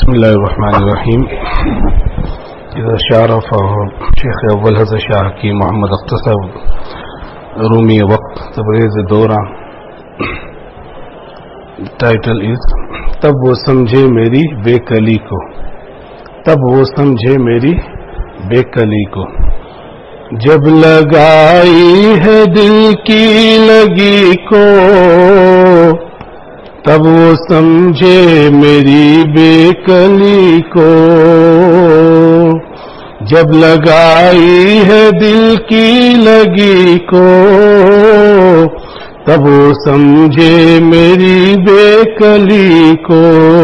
بسم اللہ الرحمن الرحیم. شارف شیخ اول حضرت شاہ حکیم محمد اختر صاحب رومی وقت تبریز دورہ. ٹائٹل از تب وہ سمجھے میری بے کلی کو، تب وہ سمجھے میری بے کلی کو، جب لگائی ہے دل کی لگی کو، تب وہ سمجھے میری بے کلی کو، جب لگائی ہے دل کی لگی کو، تب وہ سمجھے میری بے کلی کو.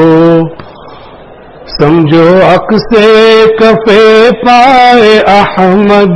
سمجھو عکس کفے پائے احمد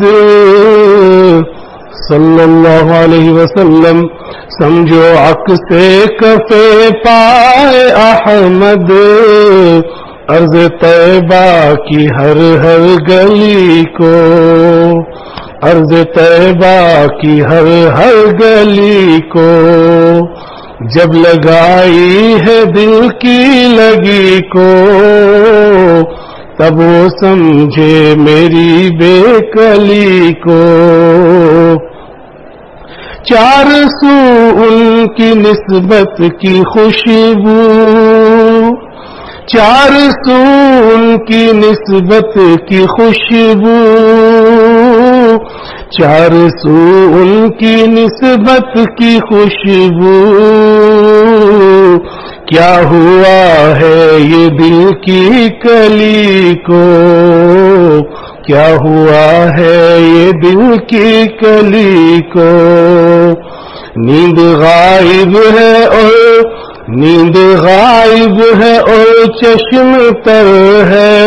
صلی اللہ علیہ وسلم، سمجھو عکس کفے پائے احمد، عرض طیبہ کی ہر ہر گلی کو، عرض طیبہ کی ہر ہر گلی کو، جب لگائی ہے دل کی لگی کو، تب وہ سمجھے میری بے کلی کو. چار سو ان کی نسبت کی خوشبو، چار سو ان کی نسبت کی خوشبو، چار سو ان کی نسبت کی خوشبو، کیا ہوا ہے یہ دل کی کلی کو، کیا ہوا ہے یہ دل کی کلی کو. نیند غائب ہے اور نیند غائب ہے اور چشم تر ہے،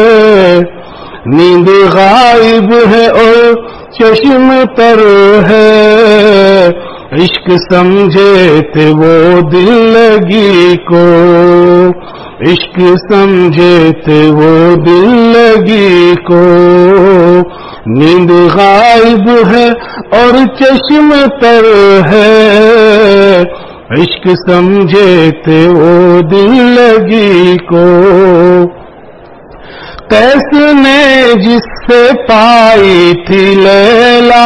نیند غائب ہے اور چشم تر ہے، عشق سمجھے تھے وہ دل لگی کو، عشق سمجھے تھے وہ دل لگی کو. نیند غائب ہے اور چشم تر ہے، عشق سمجھے تھے وہ دل لگی کو. قیس نے جس سے پائی تھی لیلا،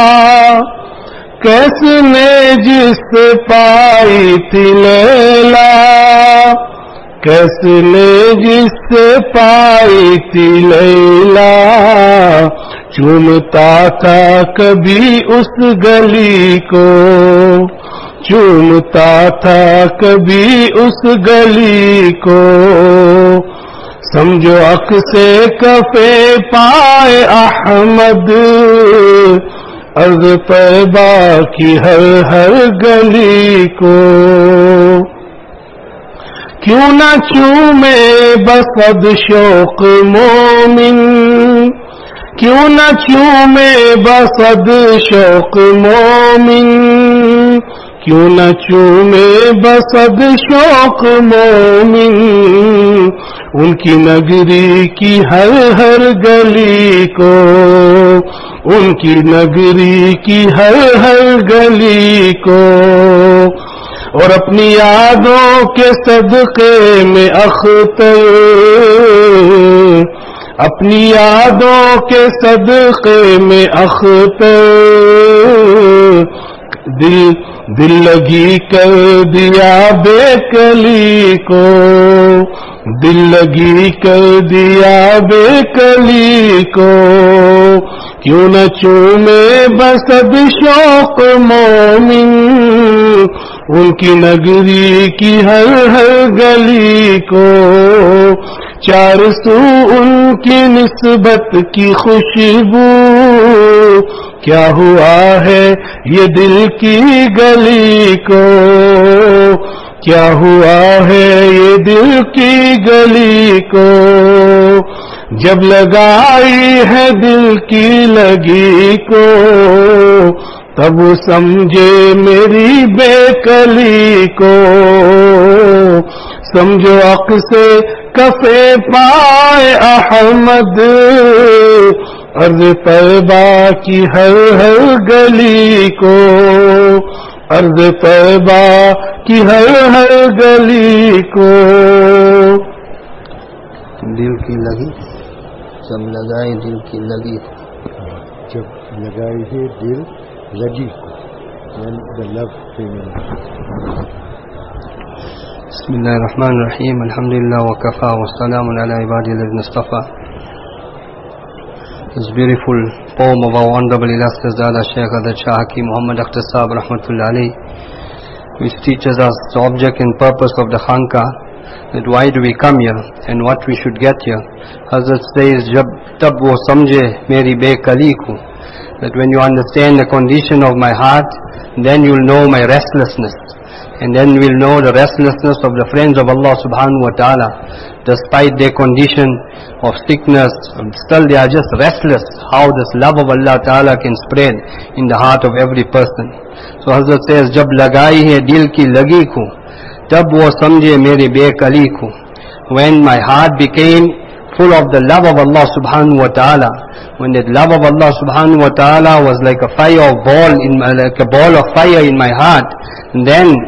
قیس نے جس سے پائی تھی لیلا، قیس نے جس سے پائی تھی لیلا، چومتا تھا کبھی اس گلی کو، چومتا تھا کبھی اس گلی کو. سمجھو عکس کفے پائے احمد، عرض طیبہ کی ہر ہر گلی کو. کیوں نہ چومے بصد شوق مومن، کیوں نہ چومے بصد شوق مومن، کیوں نہ چومے بصد شوق مومن، ان کی نگری کی ہر ہر گلی کو، ان کی نگری کی ہر ہر گلی کو. اور اپنی یادوں کے صدقے میں اختر، اپنی یادوں کے صدقے میں اختر، دل لگی کر دیا بے کلی کو، دل لگی کر دیا بے کلی کو. کیوں نہ چومے بصد شوق مومن، ان کی نگری کی ہر ہر گلی کو. چار سو ان کی نسبت کی خوشبو، کیا ہوا ہے یہ دل کی گلی کو، کیا ہوا ہے یہ دل کی گلی کو. جب لگائی ہے دل کی لگی کو، تب سمجھے میری بے کلی کو. سمجھو عکس کفے پائے احمد، عرض طیبہ کی ہر ہر گلی کو، عرض طیبہ کی ہر ہر گلی کو. दिल की लगी, जब लगाए दिल की लगी, जब लगाई है दिल लगी को, when the love came in. Bismillahirrahmanirrahim. Alhamdulillah wa kafa wa salamun ala ibadi alladhina istafa. This beautiful poem of our honorable illustrious Dada Shaykh Hazrat Shah Hakim Muhammad Akhtar Sahib Rahmatullah Alayhi, which teaches us the object and purpose of the Khanqa, that why do we come here and what we should get here. Hazrat says, Jab tab wo samjhe meri bekali ko, that when you understand the condition of my heart, then you will know my restlessness, and then we will know the restlessness of the friends of Allah subhanahu wa ta'ala. Despite their condition of sickness, still they are just restless, how this love of Allah ta'ala can spread in the heart of every person. So Hazrat says, Jab lagai hai dil ki lagi ko, tab wo samjhe mere bekali ko. When my heart became full of the love of Allah subhanahu wa ta'ala, when that love of Allah subhanahu wa ta'ala was like a fire ball like a ball of fire in my heart, and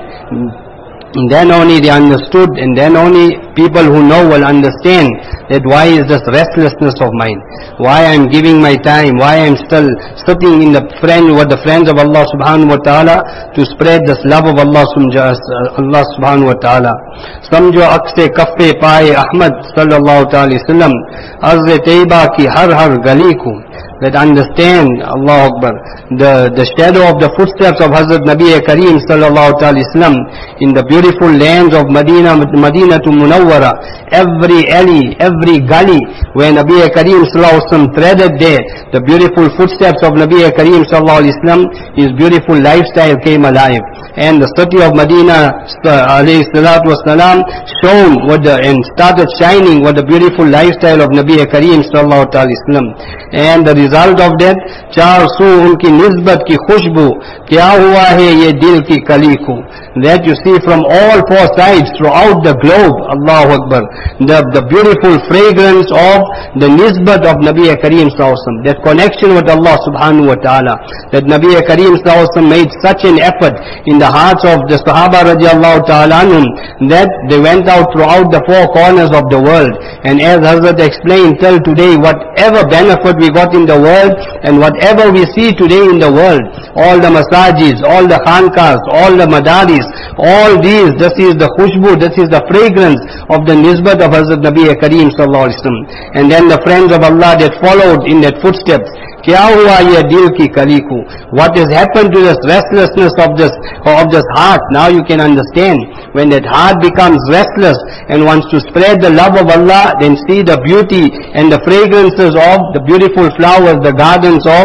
then only they understood, and then only people who know will understand that why is this restlessness of mine, why I am giving my time, why I am still sitting in with the friends of Allah subhanahu wa ta'ala to spread this love of Allah subhanahu wa ta'ala. Samjho akse kaffe paaye Ahmad sallallahu ta'ala sallam, arz-e taiba ki har gali ko, that understand, Allah Akbar, the shadow of the footsteps of Hazrat Nabi Kareem sallallahu ta'ala sallam in the beautiful lands of Madina to Munawwara, every alley, every gully where Nabi Kareem sallallahu alaihi wasallam threaded there, the beautiful footsteps of Nabi Kareem sallallahu alaihi wasallam, his beautiful lifestyle came alive, and the city of Madina alayhi salatu wasalam shone and started shining with the beautiful lifestyle of Nabi Kareem sallallahu alaihi wasallam. And the result of that, चार सू उनकी निस्बत की खुशबू क्या हुआ है ये दिल की कली को, that you see from all four sides throughout the globe, Allahu Akbar, the beautiful fragrance of the nisbat of Nabi Kareem sallallahu alaihi wasallam, that connection with Allah subhanahu wa ta'ala, that Nabi Kareem sallallahu alaihi wasallam made such an effort in the hearts of the Sahaba radiallahu ta'ala anhum, that they went out throughout the four corners of the world. And as Hazrat explained, till today, whatever benefit we got in the world and whatever we see today in the world, all the masajis, all the khanqahs, all the madaris, all these, this is the khushbu, this is the fragrance of the nisbat of Hazrat Nabi Kareem sallallahu alaihi wasallam. And then the friends of Allah that followed in that footsteps, kya hua ye dil ki kali ko, what has happened to this restlessness of this heart. Now you can understand, when that heart becomes restless and wants to spread the love of Allah, then see the beauty and the fragrances of the beautiful flowers, the gardens of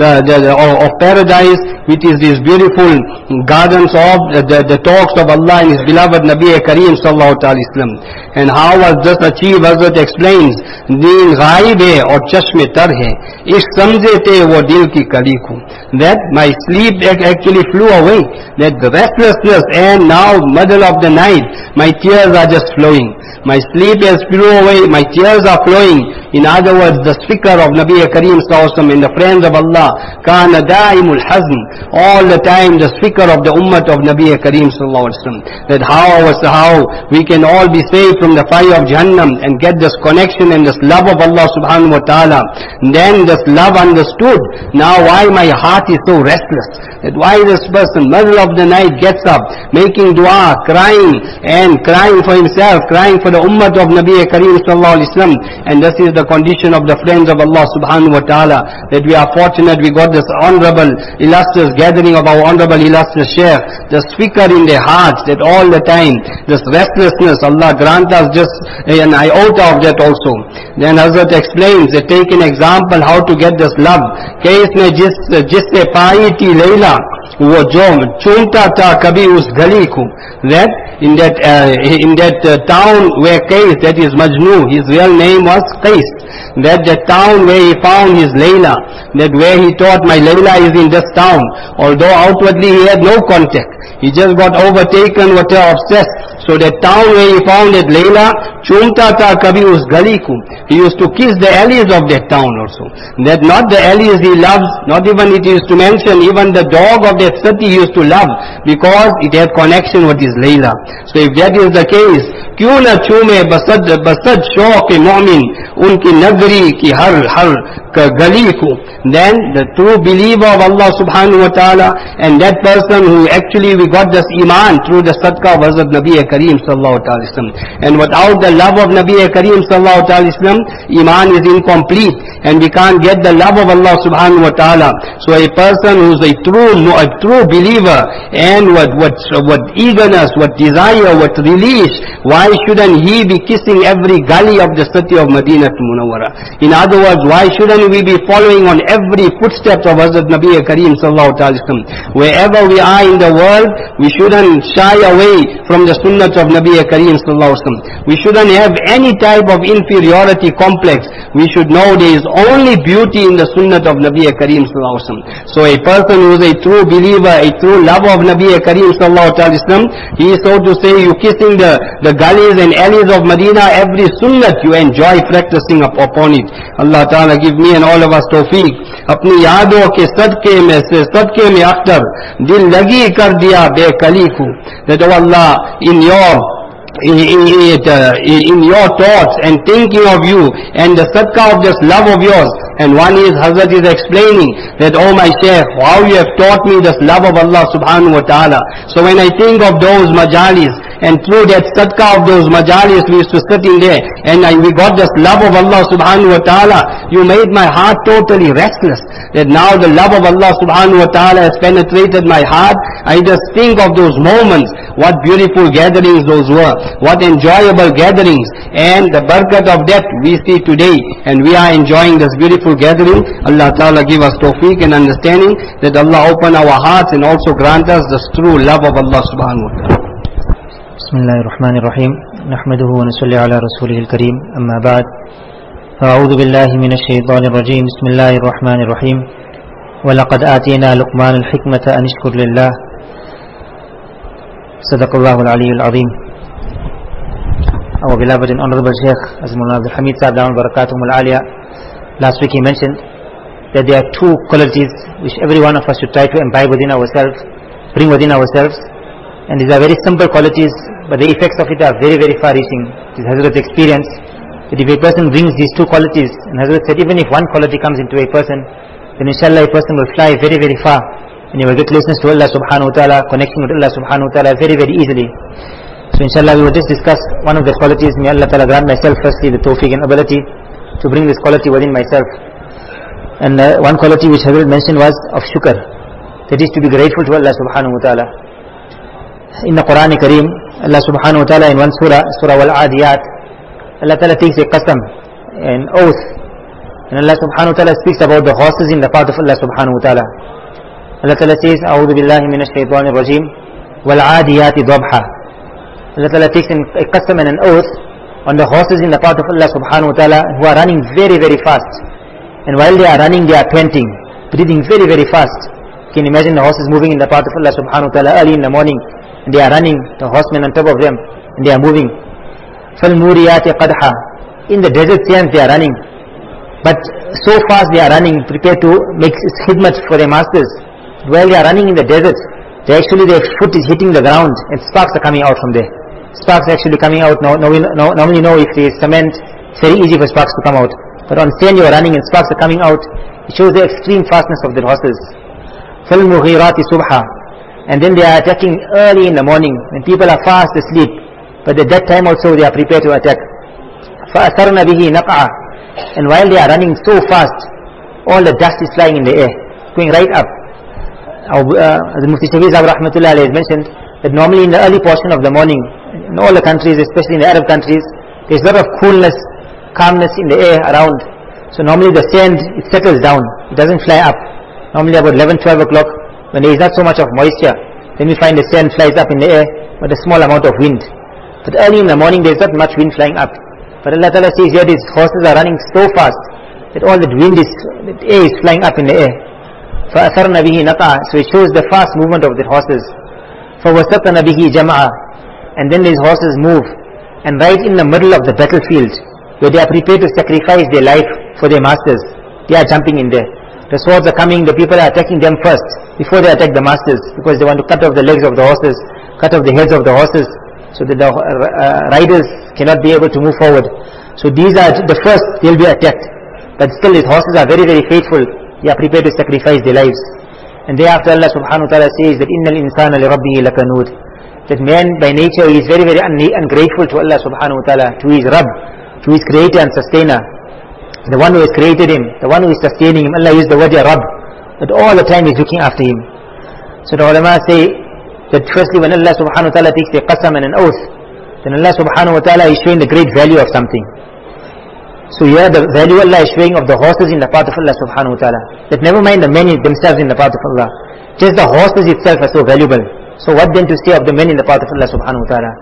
of paradise, which is these beautiful gardens of the talks of Allah and His beloved Nabi Kareem sallallahu alaihi wasallam. And how was this achieved? Hazrat explains, deen ghaib hai aur chashme tar hai, ishq samjhe the wo dil ki kali ko, that my sleep actually flew away, that the restlessness, and now middle of the night my tears are just flowing, my sleep has flew away, my tears are flowing. In other words, the fikr of Nabi Kareem sallallahu alaihi wasallam and the friends of Allah, kana daimul hazn, all the time the fikr of the ummah of Nabi Kareem sallallahu alaihi wasallam, that how we can all be saved from the fire of Jahannam and get this connection and this love of Allah subhanahu wa ta'ala. And then this love understood, now why my heart is so restless, that why this person middle of the night gets up making dua, crying for himself, crying for the ummah of Nabi Kareem sallallahu alaihi wasallam. And this is the condition of the friends of Allah subhanahu wa ta'ala, that we are fortunate we got this honorable illustrious gathering of our honorable illustrious Shaykh, the speaker in their hearts, that all the time this restlessness, Allah grant us just an iota of that also. Then Hazrat explains, that take an example how to get this love. कि इसने जिससे पाई थी लैला वो जो चूमता था कभी उस गली को, that in that town where Qais, that is Majnun, his real name was Qais, that the town where he found his Layla, that where he thought my Layla is in this town, although outwardly he had no contact, he just got overtaken with her, obsessed. So that town where he found that Layla, chumta tha kabhi us gali ko, he used to kiss the alleys of that town also. That not the alleys he loves, not even it is to mention, even the dog of that city he used to love, because it had connection with his Layla. So if that is the case, क्यों न चूमे बसद शौक मोमिन उनकी नगरी की हर गली को. Then the true believer of Allah subhanahu wa ta'ala, and that person who actually we got this iman through the sadaqah of Hazrat Nabi Kareem sallallahu alaihi wasallam. And without the love of Nabi Kareem sallallahu alaihi wasallam, iman is incomplete, and we can't get the love of Allah subhanahu wa ta'ala. So a person who's a true believer, and what eagerness, what desire, what relish, why shouldn't he be kissing every gully of the city of Madinah Munawwara? In other words, why shouldn't we be following on every footstep of Hazrat Nabi Kareem sallallahu alaihi wasallam? Wherever we are in the world, we shouldn't shy away from the sunnah of Nabi Kareem sallallahu alaihi wasallam. We shouldn't have any type of inferiority complex. We should know there is only beauty in the sunnah of Nabi Kareem sallallahu alaihi wasallam. So a person who is a true believer, a true lover of Nabi Kareem sallallahu alaihi wasallam, he is, so to say, you kissing the gullies and alleys of Medina, every sunnah you enjoy practicing upon it. Allah Ta'ala give me and all of us tawfiq. अपनी यादों के सदके में अख्तर दिल लगी कर दिया बेकली को. That oh Allah, in your thoughts and thinking of you and the sadaqah of this love of yours. And one is, Hazrat is explaining that, oh my Shaykh, how you have taught me this love of Allah subhanahu wa ta'ala. So when I think of those majalis, and through that sadaqah of those majalis we used to sit in there, and we got this love of Allah subhanahu wa ta'ala, you made my heart totally restless. That now the love of Allah subhanahu wa ta'ala has penetrated my heart. I just think of those moments, what beautiful gatherings those were, what enjoyable gatherings, and the barakat of that we see today, and we are enjoying this beautiful gathering. Allah Ta'ala give us tawfiq and understanding, that Allah open our hearts and also grant us this true love of Allah subhanahu wa ta'ala. Bismillahirrahmanirrahim. Nahmaduhu wa nusalli ala rasulihil kareem. Amma ba'd. A'udhu billahi minash shaitanir rajim. Bismillahirrahmanirrahim. Wa laqad atina Luqman al-hikmata an ishkur lillah. Sadaqallahu al-aliyyul azim. Our beloved and honorable Shaykh Azimullah Abdul Hamid Sahib Dawud Barakatuhum al-Aliyah, last week he mentioned that there are two qualities which every one of us should try to imbibe within ourselves, bring within ourselves. And these are very simple qualities, but the effects of it are very, very far-reaching. It is Hazrat's experience that if a person brings these two qualities, and Hazrat said even if one quality comes into a person, then inshallah a person will fly very, very far, and he will get closeness to Allah subhanahu wa ta'ala, connecting with Allah subhanahu wa ta'ala very, very easily. So inshallah we will just discuss one of the qualities. May Allah ta'ala grant myself firstly the tawfiq and ability to bring this quality within myself. And one quality which Hazrat mentioned was of shukr, that is to be grateful to Allah subhanahu wa ta'ala. In the Quran Kareem, Allah subhanahu wa ta'ala in one surah Al-Adiyat, Allah ta'ala takes a qasam, an oath, and Allah subhanahu wa ta'ala speaks about the horses in the path of Allah subhanahu wa ta'ala. Allah ta'ala says, A'udhu billahi minash shaitanir rajim, wal-adiyati dhabha. Allah ta'ala takes a qasam and an oath on the horses in the path of Allah subhanahu wa ta'ala who are running very, very fast. And while they are running, they are panting, breathing very, very fast. You can imagine the horses moving in the path of Allah subhanahu wa ta'ala early in the morning, and they are running, the horsemen on top of them, and they are moving. فَالْمُورِيَاتِ قَدْحًا. In the desert sands they are running, but so fast they are running, prepared to make khidmat for their masters. While they are running in the desert, their foot is hitting the ground, and sparks are coming out from there. Sparks are actually coming out. Normally know if there is cement, it's very easy for sparks to come out. But on sand you are running and sparks are coming out. It shows the extreme fastness of the horses. فَالْمُغِيرَاتِ صُبْحًا. And then they are attacking early in the morning when people are fast asleep, but at that time also they are prepared to attack. فَأَثَرْنَ بِهِ نَقْعًا. And while they are running so fast, all the dust is flying in the air, going right up. The Mufti Shafiq Sahib Rahmatullah Alayhi has mentioned that normally in the early portion of the morning, in all the countries, especially in the Arab countries, there is a lot of coolness, calmness in the air around. So normally the sand, it settles down, it doesn't fly up. Normally about 11-12 o'clock, when there is not so much of moisture, then we find the sand flies up in the air with a small amount of wind. But early in the morning there is not much wind flying up. But Allah Ta'ala says here these horses are running so fast that all that wind is, that air is flying up in the air. فَأَثَرْنَ بِهِ نَقْعًا. So it shows the fast movement of the horses. فَوَسَطْنَ بِهِ جَمْعًا. And then these horses move, and right in the middle of the battlefield, where they are prepared to sacrifice their life for their masters, they are jumping in there. The swords are coming, the people are attacking them first, before they attack the masters, because they want to cut off the legs of the horses, cut off the heads of the horses. so that the riders cannot be able to move forward. So these are the first, they'll be attacked. But still these horses are very, very faithful. They are prepared to sacrifice their lives. And thereafter Allah subhanahu wa ta'ala says that إِنَّ الْإِنسَانَ لِرَبِّهِ لَكَنُودٍ, that man by nature is very, very ungrateful to Allah subhanahu wa ta'ala, to his Rabb, to his creator and sustainer, the one who has created him, the one who is sustaining him. Allah used the word Ya Rabb, that all the time is looking after him. So the ulama say that firstly when Allah subhanahu wa ta'ala takes a qasam and an oath, then Allah subhanahu wa ta'ala is showing the great value of something. So here the value Allah is showing of the horses in the path of Allah subhanahu wa ta'ala, that never mind the men themselves in the path of Allah, just the horses itself are so valuable. So what then to say of the men in the path of Allah subhanahu wa ta'ala?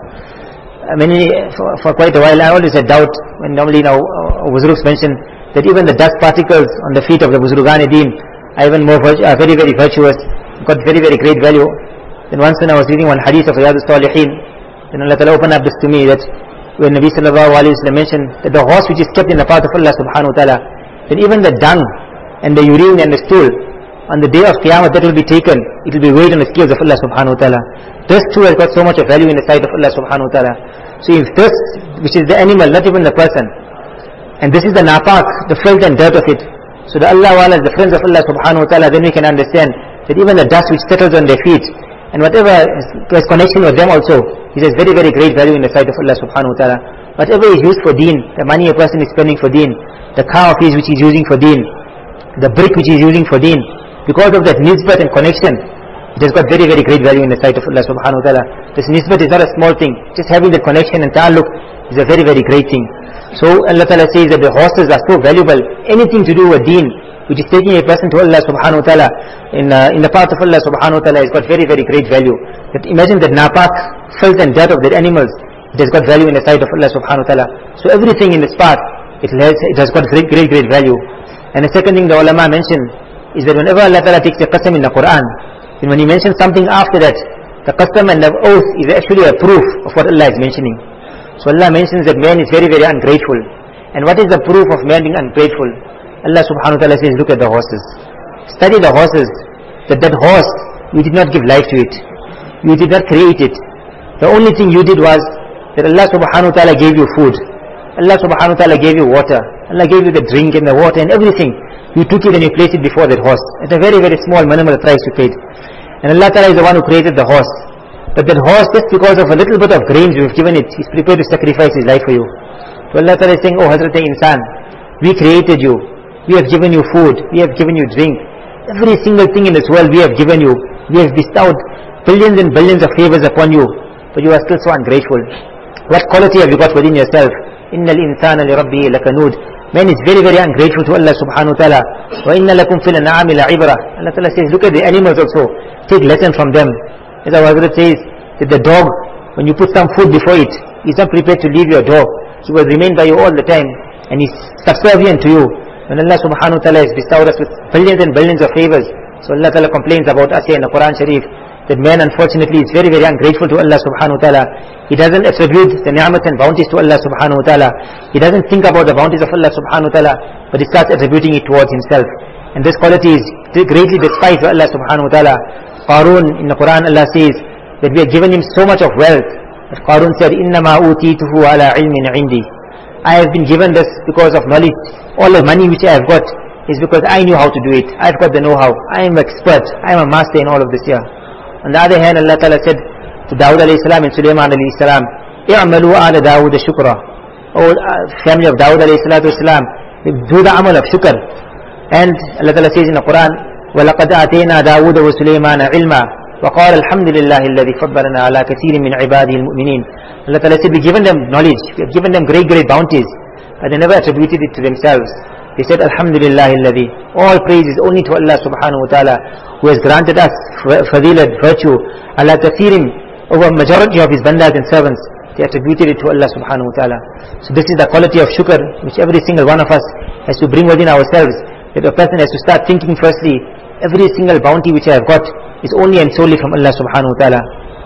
For quite a while I always had doubt when normally now Wuzruks mention that even the dust particles on the feet of the Buzrugan-e-Deen are even more very, very virtuous, got very, very great value. Then once when I was reading one hadith of Riyadus Salihin, then Allah Ta'ala opened up this to me, that when Nabi sallallahu alayhi wa sallam mentioned that the horse which is kept in the path of Allah subhanahu wa ta'ala, then even the dung and the urine and the stool, on the day of Qiyamah that will be taken, it will be weighed on the scales of Allah subhanahu wa ta'ala. This too has got so much of value in the sight of Allah subhanahu wa ta'ala. So if this, which is the animal, not even the person, and this is the napak, the filth and dirt of it, so the Allah wala is the friends of Allah subhanahu wa ta'ala, then we can understand that even the dust which settles on their feet, and whatever has connection with them also, it has very, very great value in the sight of Allah subhanahu wa ta'ala. Whatever is used for deen, the money a person is spending for deen, the car of his which he is using for deen, the brick which he is using for deen, because of that nisbat and connection, it has got very, very great value in the sight of Allah subhanahu wa ta'ala. This nisbat is not a small thing. Just having the connection and ta'alluq is a very, very great thing. So Allah ta'ala says that the horses are so valuable. Anything to do with deen, which is taking a person to Allah subhanahu wa ta'ala in the path of Allah subhanahu wa ta'ala, has got very, very great value. That imagine that napak, filth and dirt of their animals, it has got value in the sight of Allah subhanahu wa ta'ala. So everything in this path, it has got great, great, great value. And the second thing the ulama mentioned is that whenever Allah ta'ala takes a qasam in the Quran, then when he mentions something after that, the qasam and the oath is actually a proof of what Allah is mentioning. So Allah mentions that man is very, very ungrateful. And what is the proof of man being ungrateful? Allah subhanahu wa ta'ala says, look at the horses. Study the horses. That horse, you did not give life to it. You did not create it. The only thing you did was that Allah subhanahu wa ta'ala gave you food. Allah subhanahu wa ta'ala gave you water. Allah gave you the drink and the water and everything. You took it and you placed it before that horse. At a very, very small minimal price you paid. And Allah ta'ala is the one who created the horse. But that horse, just because of a little bit of grains you have given it, he's prepared to sacrifice his life for you. So Allah ta'ala is saying, oh Hazrat Insan, we created you. We have given you food. We have given you drink. Every single thing in this world we have given you. We have bestowed billions and billions of favors upon you. But you are still so ungrateful. What quality have you got within yourself? إِنَّ الْإِنسَانَ لِرَبِّهِ لَكَنُودٍ. Man is very, very ungrateful to Allah subhanahu wa ta'ala. وَإِنَّ لَكُمْ فِي الْأَنْعَامِ لَعِبْرَةً. Allah ta'ala says, look at the animals also. Take lesson from them. As our Hazrat says, that the dog, when you put some food before it, he's not prepared to leave your door. He will remain by you all the time. And he's subservient to you. When Allah subhanahu wa ta'ala has bestowed us with billions and billions of favors. So Allah ta'ala complains about us here in the Quran Sharif, that man unfortunately is very, very ungrateful to Allah subhanahu wa ta'ala. He doesn't attribute the ni'mat and bounties to Allah subhanahu wa ta'ala. He doesn't think about the bounties of Allah subhanahu wa ta'ala, but he starts attributing it towards himself. And this quality is greatly despised by Allah subhanahu wa ta'ala. Qarun, in the Quran Allah says that we have given him so much of wealth. As Qarun said, إِنَّمَا أُوتِيتُهُ عَلَىٰ عِلْمٍ عِنْدِي. I have been given this because of knowledge. All the money which I have got is because I knew how to do it. I have got the know-how. I am expert. I am a master in all of this here. On the other hand, Allah Ta'ala said to Dawud alayhi salam and Sulaiman alayhi salam, اِعْمَلُوا آلَ دَاوُدَ شُكْرًا. O family of Dawud alayhi salatu wasalam, do the amal of shukr. And Allah Ta'ala says in the Quran, وَلَقَدْ آتَيْنَا دَاوُدَ وَسُلَيْمَانَ عِلْمًا وَقَالَ الْحَمْدُ لِلَّهِ الَّذِي فَضَّلَنَا عَلَى كَثِيرٍ مِنْ عِبَادِهِ الْمُؤْمِنِينَ. Allah Ta'ala said, we given them knowledge, we have given them great, great bounties, but they never attributed it to themselves. They said, Alhamdulillah alladhi. All praise is only to Allah subhanahu wa ta'ala, who has granted us fadilat, virtue, ala kathirin, over majority of his bandas and servants. They attributed it to Allah subhanahu wa ta'ala. So this is the quality of shukr, which every single one of us has to bring within ourselves. That a person has to start thinking firstly, every single bounty which I have got is only and solely from Allah subhanahu wa ta'ala.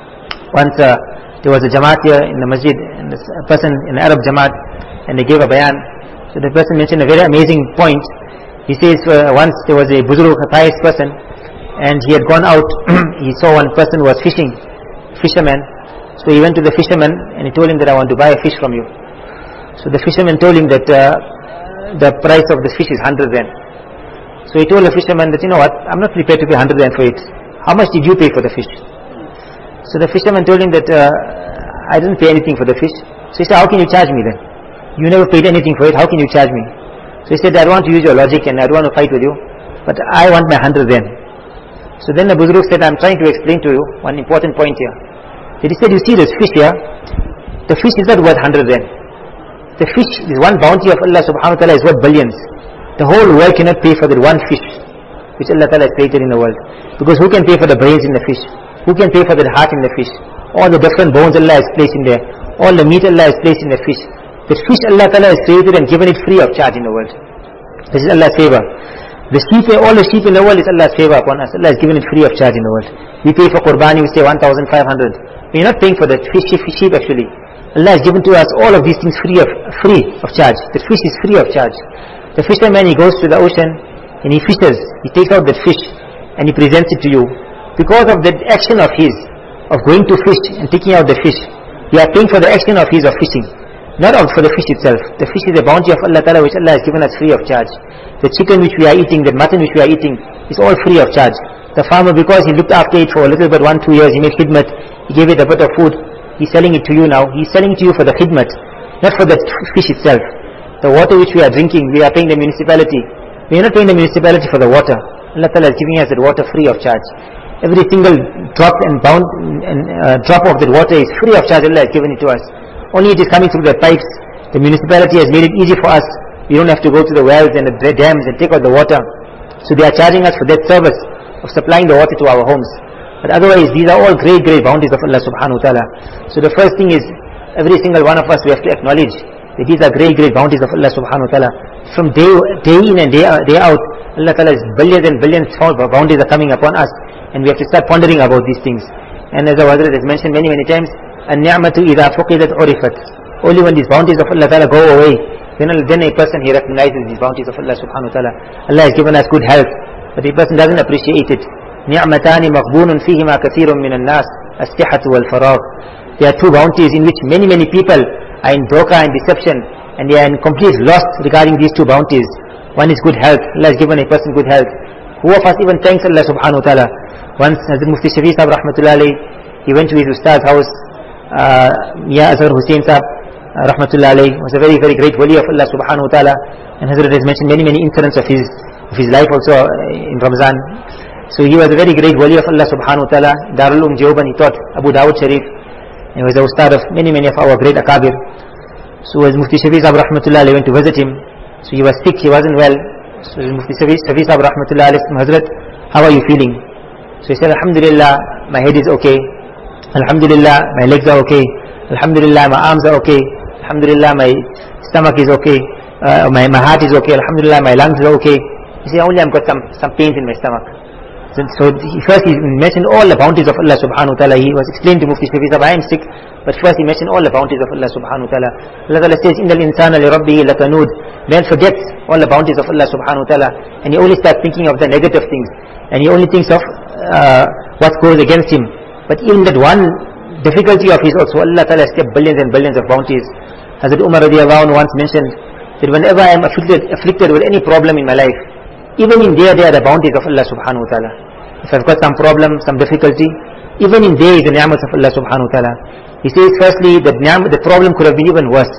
Once there was a jamaat here in the masjid, and a person, an Arab jamaat, and they gave a bayan. So the person mentioned a very amazing point. He says once there was a buzurg, a pious person, and he had gone out, he saw one person who was fishing, fisherman. So he went to the fisherman and he told him that I want to buy a fish from you. So the fisherman told him that the price of the fish is 100 rand. So he told the fisherman that, you know what, I'm not prepared to pay 100 rand for it. How much did you pay for the fish? So the fisherman told him that I didn't pay anything for the fish. So he said, how can you charge me then? You never paid anything for it, how can you charge me? So he said, I don't want to use your logic and I don't want to fight with you, but I want my 100 rand. So then the Buzurg said, I'm trying to explain to you one important point here. He said, you see this fish here, the fish is not worth 100 rand. The fish is one bounty of Allah subhanahu wa ta'ala is worth billions. The whole world cannot pay for that one fish which Allah ta'ala has created in the world. Because who can pay for the brains in the fish? Who can pay for the heart in the fish? All the different bones Allah has placed in there. All the meat Allah has placed in the fish. That fish Allah ta'ala has created and given it free of charge in the world. This is Allah's favor. The sheep, all the sheep in the world is Allah's favor upon us. Allah has given it free of charge in the world. We pay for Qurbani, we say 1,500. We are not paying for the sheep actually. Allah has given to us all of these things free of charge. The fish is free of charge. The fisherman, he goes to the ocean and he fishes. He takes out that fish and he presents it to you. Because of that action of his, of going to fish and taking out the fish, we are paying for the action of his of fishing. Not for the fish itself. The fish is a bounty of Allah Ta'ala which Allah has given us free of charge. The chicken which we are eating, the mutton which we are eating is all free of charge. The farmer, because he looked after it for a little bit, 1-2 years, he made khidmat, he gave it a bit of food, he's selling it to you now. He's selling it to you for the khidmat, not for the fish itself. The water which we are drinking, we are paying the municipality. We are not paying the municipality for the water. Allah Ta'ala is giving us that water free of charge. Every single drop drop of that water is free of charge. Allah has given it to us. Only it is coming through the pipes. The municipality has made it easy for us. We don't have to go to the wells and the dams and take out the water. So they are charging us for that service of supplying the water to our homes. But otherwise, these are all great, great bounties of Allah subhanahu wa ta'ala. So the first thing is, every single one of us, we have to acknowledge that these are great, great bounties of Allah subhanahu wa ta'ala. From day in and day out, Allah ta'ala's billions and billions of bounties are coming upon us. And we have to start pondering about these things. And as our Hazrat has mentioned many, many times, النعمة إذا فقدت عرفت. Only when these bounties of Allah Ta'ala go away, then a person, he recognizes these bounties of Allah subhanahu wa ta'ala. Allah has given us good health, but a person doesn't appreciate it. نعمتان مغبون فيهما كثير من الناس الصحة والفراغ. There are two bounties in which many, many people are in doka and deception, and they are in complete loss regarding these two bounties. One is good health. Allah has given a person good health. Who of us even thanks Allah subhanahu wa ta'ala? Once Hazrat Mufti Shafi Sahib rahmatullahi alayhi, he went to his Ustad's house. Mia Azhar Hussain Sahib rahmatullahi alayhi was a very, very great wali of Allah subhanahu wa ta'ala, and Hazrat has mentioned many, many incidents of his life also in Ramzan. So he was a very great wali of Allah subhanahu wa ta'ala. Darul Deoband, he taught Abu Dawud Sharif, and he was a ustad of many, many of our great akabir. So as Mufti Shafi Sahib rahmatullahi alayhi went to visit him, so he was sick, he wasn't well. So Mufti Shafi Sahib rahmatullahi alayhi, Hazrat, how are you feeling? So he said, Alhamdulillah, my head is okay. Alhamdulillah, my legs are okay. Alhamdulillah, my arms are okay. Alhamdulillah, my stomach is okay. My heart is okay. Alhamdulillah, my lungs are okay. He said, only I've got some pains in my stomach. So first he mentioned all the bounties of Allah subhanahu wa ta'ala. He was explaining to Mufti Shafi Sahib, I am sick, but first he mentioned all the bounties of Allah subhanahu wa ta'ala. Allah Ta'ala says, Innal insana li rabbihi lakanud. Man forgets all the bounties of Allah subhanahu wa ta'ala, and he only starts thinking of the negative things, and he only thinks of what goes against him. But even that one difficulty of his also, Allah Ta'ala has kept billions and billions of bounties. Hazrat Umar radiallahu anhu once mentioned that whenever I am afflicted with any problem in my life, even in there are the bounties of Allah subhanahu wa ta'ala. If I've got some problem, some difficulty, even in there is the ni'mat of Allah subhanahu wa ta'ala. He says firstly that the problem could have been even worse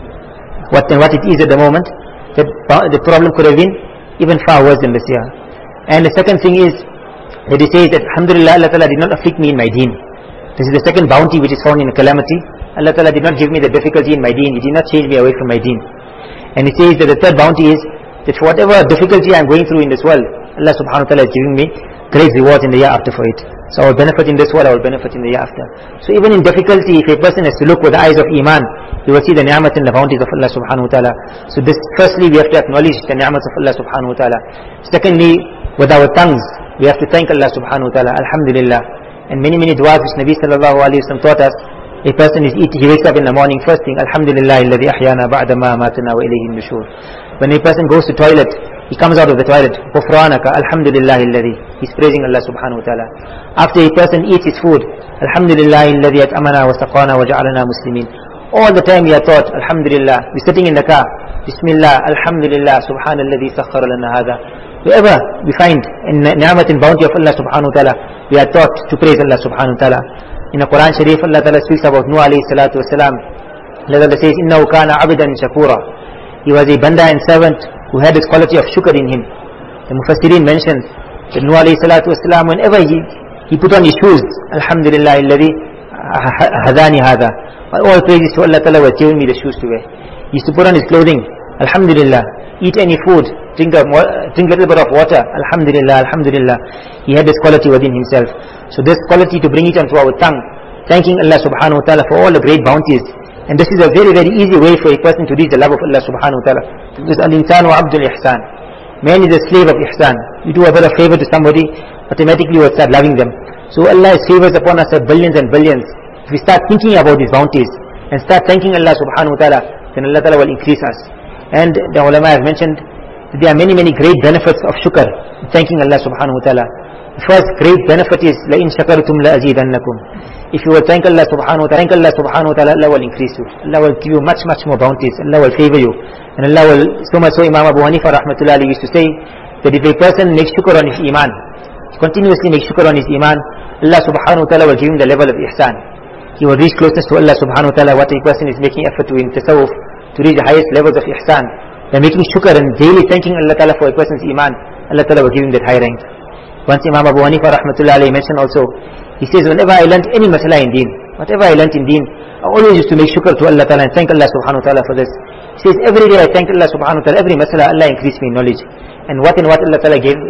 than what it is at the moment. The problem could have been even far worse than this year. And the second thing is that he says that Alhamdulillah, Allah Ta'ala did not afflict me in my deen. This is the second bounty which is found in a calamity. Allah Ta'ala did not give me the difficulty in my deen. He did not change me away from my deen. And he says that the third bounty is that for whatever difficulty I am going through in this world, Allah subhanahu wa ta'ala is giving me great rewards in the year after for it. So I will benefit in this world, I will benefit in the year after. So even in difficulty, if a person has to look with the eyes of Iman, he will see the ni'mat and the bounties of Allah subhanahu wa ta'ala. So this, firstly, we have to acknowledge the ni'mats of Allah subhanahu wa ta'ala. Secondly, with our tongues, we have to thank Allah subhanahu wa ta'ala, alhamdulillah. And many, many du'as which Nabi sallallahu alayhi wa sallam taught us. A person is eating, he wakes up in the morning, first thing, alhamdulillah alladhi ahyana ba'da ma amatana wa ilayhi nushur. When a person goes to toilet, he comes out of the toilet, ghufranaka alhamdulillah alladhi, he's praising Allah subhanahu wa ta'ala. After a person eats his food, Alhamdulillah alladhi at'amana wa saqana wa ja'alana muslimin. All the time we are taught, Alhamdulillah. We're sitting in the car, Bismillah, Alhamdulillah, Subhanalladhi sakhkhara lana hadha. Wherever we find in ni'mat and bounty of Allah subhanahu wa ta'ala, we are taught to praise Allah subhanahu wa ta'ala. In the Quran Sharif, Allah ta'ala speaks about Nuh alayhi salatu wasalam. Allah ta'ala says, innahu kana abidan shakura. He was a banda and servant who had this quality of shukr in him. The Mufassirin mentioned that Nuh alayhi salatu wasalam, whenever he put on his shoes, Alhamdulillah alladhi hadani hadha. All praises to Allah ta'ala was giving me the shoes to wear. He used to put on his clothing, Alhamdulillah. Eat any food, drink a little bit of water, Alhamdulillah, Alhamdulillah. He had this quality within himself. So this quality to bring it onto our tongue, thanking Allah subhanahu wa ta'ala for all the great bounties. And this is a very, very easy way for a person to reach the love of Allah subhanahu wa ta'ala. Because al-insanu abdul ihsan. Man is a slave of ihsan. You do a bit of favor to somebody, automatically you will start loving them. So Allah's favors upon us are billions and billions. If we start thinking about these bounties and start thanking Allah subhanahu wa ta'ala, then Allah ta'ala will increase us. And the ulama have mentioned that there are many, many great benefits of shukr, thanking Allah subhanahu wa ta'ala. The first great benefit is لَإِن شَكَرْتُمْ لَأَزِيدَنَّكُمْ. If you will thank Allah subhanahu wa ta'ala, Allah will increase you. Allah will give you much, much more bounties. Allah will favor you. And Allah will, so much so Imam Abu Hanifa rahmatullahi used to say that if a person makes shukr on his iman, continuously makes shukr on his iman, Allah subhanahu wa ta'ala will give him the level of ihsan. He will reach closeness to Allah subhanahu wa ta'ala. What a person is making effort to in tasawwuf, to reach the highest levels of ihsan, by making shukr and daily thanking Allah ta'ala for a person's iman, Allah ta'ala will give him that high rank. Once Imam Abu Hanifa rahmatullahi mentioned also, he says, whenever I learnt any masala in deen, whatever I learnt in deen, I always used to make shukr to Allah ta'ala and thank Allah subhanahu wa ta'ala for this. He says, every day I thank Allah subhanahu wa ta'ala, every masala Allah increased me in knowledge. And what Allah ta'ala gave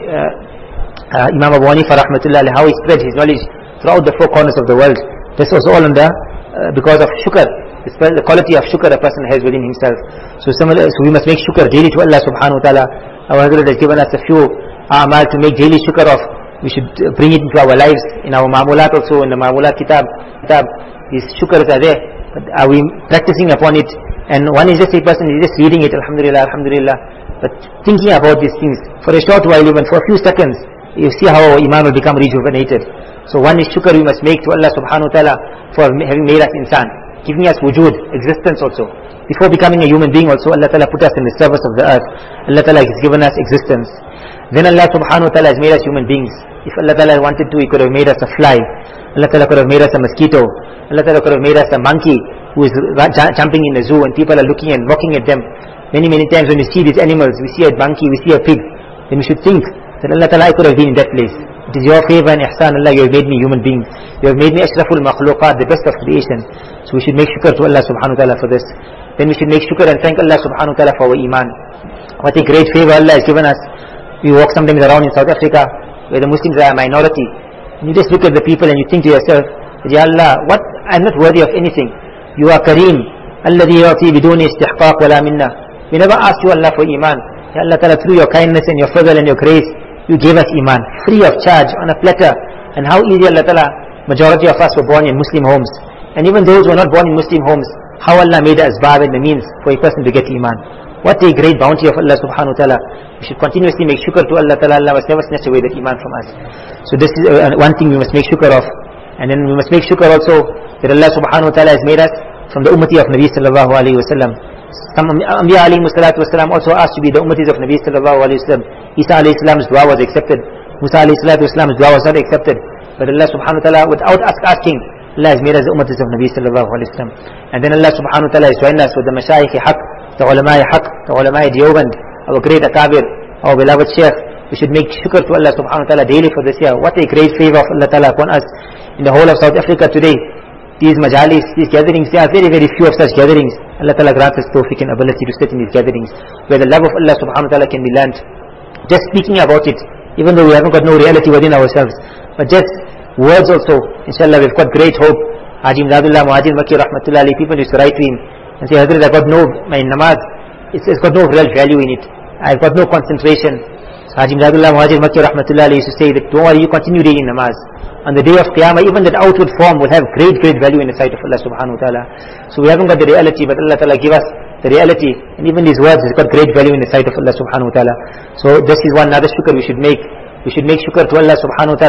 Imam Abu Hanifa rahmatullahi, how he spread his knowledge throughout the four corners of the world. This was all under because of shukr, the quality of shukr a person has within himself. So we must make shukr daily to Allah subhanahu wa ta'ala. Our Hazrat has given us a few a'mal to make daily shukr of. We should bring it into our lives, in our ma'amulat also, in the ma'amulat kitab. These shukrs are there, but are we practicing upon it? And one is just a person, is just reading it, alhamdulillah, alhamdulillah, but thinking about these things for a short while, even for a few seconds, you see how our iman will become rejuvenated. So one is shukr we must make to Allah subhanahu wa ta'ala for having made us insan, giving us wujud, existence also. Before becoming a human being also, Allah ta'ala put us in the service of the earth. Allah ta'ala has given us existence. Then Allah subhanahu wa ta'ala has made us human beings. If Allah ta'ala wanted to, He could have made us a fly. Allah ta'ala could have made us a mosquito. Allah ta'ala could have made us a monkey who is jumping in the zoo and people are looking and walking at them. Many, many times when we see these animals, we see a monkey, we see a pig, then we should think that Allah ta'ala, I could have been in that place. It is your favor and ihsan, Allah, you have made me human being. You have made me ashraful makhluqat, the best of creation. So we should make shukr to Allah subhanahu wa ta'ala for this. Then we should make shukr and thank Allah subhanahu wa ta'ala for our iman. What a great favor Allah has given us. We walk sometimes around in South Africa where the Muslims are a minority. And you just look at the people and you think to yourself, Ya Allah, what? I'm not worthy of anything. You are Kareem. Alladhi yu'ti biduni istihqaq wala minna. We never ask you Allah for iman. Ya Allah ta'ala, through your kindness and your fadl and your grace, you gave us iman, free of charge, on a platter. And how easy, Allah ta'ala, majority of us were born in Muslim homes. And even those who were not born in Muslim homes, how Allah made us asbab and the means for a person to get iman. What a great bounty of Allah subhanahu wa ta'ala. We should continuously make shukr to Allah ta'ala. Allah must never snatch away that iman from us. So this is one thing we must make shukr of. And then we must make shukr also that Allah subhanahu wa ta'ala has made us from the ummati of Nabi sallallahu alayhi wa sallam. Some Anbiya alayhi salatu wa sallam also asked to be the ummatis of Nabi sallallahu alayhi wa sallam. Isa alayhi salam's dua was accepted. Musa alayhi salatu wa salam's dua was not accepted. But Allah subhanahu wa ta'ala, without us asking, Allah has made us the ummatis of Nabi sallallahu alayhi wa sallam. And then Allah subhanahu wa ta'ala has joined us with the mashayikh haq, the ulama haq, the ulama Deoband, our great akabir, our beloved Shaykh. We should make shukr to Allah subhanahu wa ta'ala daily for this year. What a great favor of Allah ta'ala upon us in the whole of South Africa today. These majalis, these gatherings, there are very, very few of such gatherings. Allah ta'ala grants us tawfiq and ability to sit in these gatherings where the love of Allah subhanahu wa ta'ala can be learnt. Just speaking about it, even though we haven't got no reality within ourselves, but just words also, inshallah, we've got great hope. Haji Imdadullah Muhajir Makki rahmatullahi, people used to write to him and say, Hazrat, I've got no, my namaz, it's got no real value in it. I've got no concentration. So Haji Imdadullah Muhajir Makki rahmatullahi used to say that, don't worry, you continue reading namaz. On the day of Qiyamah, even that outward form will have great, great value in the sight of Allah subhanahu wa ta'ala. So we haven't got the reality, but Allah ta'ala give us the reality. And even these words has got great value in the sight of Allah subhanahu wa ta'ala. So this is one another shukr we should make. We should make shukr to Allah subhanahu wa ta'ala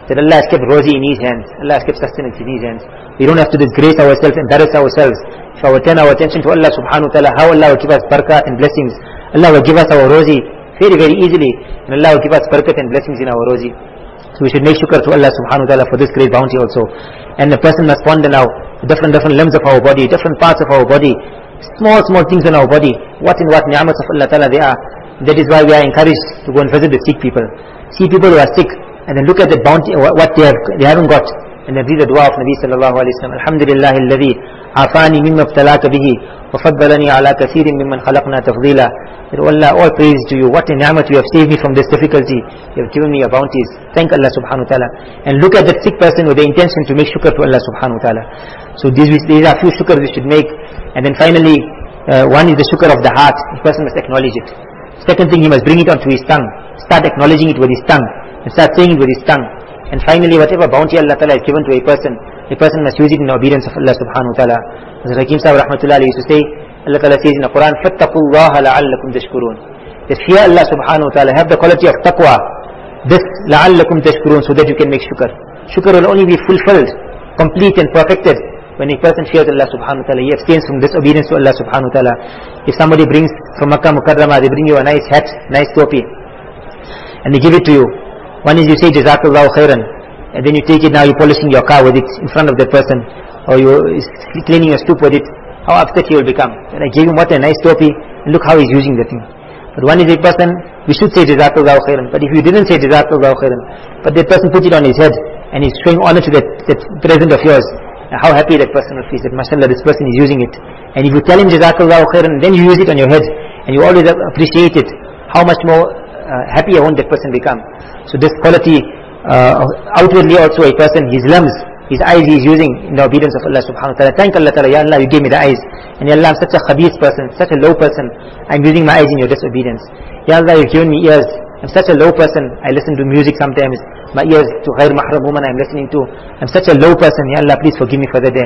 that Allah has kept Rozi in His hands, Allah has kept sustenance in His hands. We don't have to disgrace ourselves, embarrass ourselves. If I turn our attention to Allah subhanahu wa ta'ala, how Allah will give us barakat and blessings. Allah will give us our Rozi very, very easily, and Allah will give us barakat and blessings in our Rozi. So we should make shukr to Allah subhanahu wa ta'ala for this great bounty also. And the person must ponder now different limbs of our body, different parts of our body, small things in our body, what ni'mats of Allah ta'ala they are. That is why we are encouraged to go and visit the sick people. See people who are sick, and then look at the bounty, what they haven't got, and then read the dua of Nabi sallallahu alayhi wa sallam. Alhamdulillah alladhi afani mimma ibtalaka bihi wa faddalani ala kathirin mimman khalaqna tafdila. That Allah, all praise to you, what a ni'mat, you have saved me from this difficulty, you have given me your bounties. Thank Allah subhanahu wa ta'ala. And look at that sick person with the intention to make shukr to Allah subhanahu wa ta'ala. So these are few shukr we should make. And then finally, one is the shukr of the heart. The person must acknowledge it. Second thing, he must bring it onto his tongue. Start acknowledging it with his tongue, and start saying it with his tongue. And finally, whatever bounty Allah Ta'ala has given to a person must use it in obedience of Allah subhanahu wa ta'ala. As Hakim Sahib rahmatullah used to say, Allah Ta'ala says in the Quran, فَاتَّقُوا اللَّهَ لَعَلَّكُمْ تَشْكُرُونَ. That fear Allah subhanahu wa ta'ala, have the quality of taqwa. This لَعَلَّكُمْ تَشْكُرُونَ, so that you can make shukr. Shukr will only be fulfilled, complete and perfected when a person fears Allah subhanahu wa ta'ala. He abstains from disobedience to Allah subhanahu wa ta'ala. If somebody brings from Makkah Mukarramah, they bring you a nice hat, nice topi, and they give it to you. One is you say Jazakallahu khairan, and then you take it, now you're polishing your car with it in front of that person, or you're cleaning your stoop with it. How upset he will become. And I gave him what a nice topi, and look how he's using the thing. But one is a person, we should say Jazakallahu khairan, but if you didn't say Jazakallahu khairan, but that person put it on his head, and he's showing honor to that present of yours, how happy that person will feel, that mashallah, this person is using it. And if you tell him Jazakallahu khairan, then you use it on your head, and you always appreciate it, how much more happier won't that person become. So this quality, outwardly also a person, his limbs, his eyes he is using in the obedience of Allah subhanahu wa ta'ala. Thank Allah ta'ala, Ya Allah, you gave me the eyes, and Ya Allah, I'm such a khabith person, such a low person, I'm using my eyes in your disobedience. Ya Allah, you've given me ears, I'm such a low person, I listen to music sometimes, my ears to ghair mahram woman I'm listening to, I'm such a low person, Ya Allah, please forgive me for that day.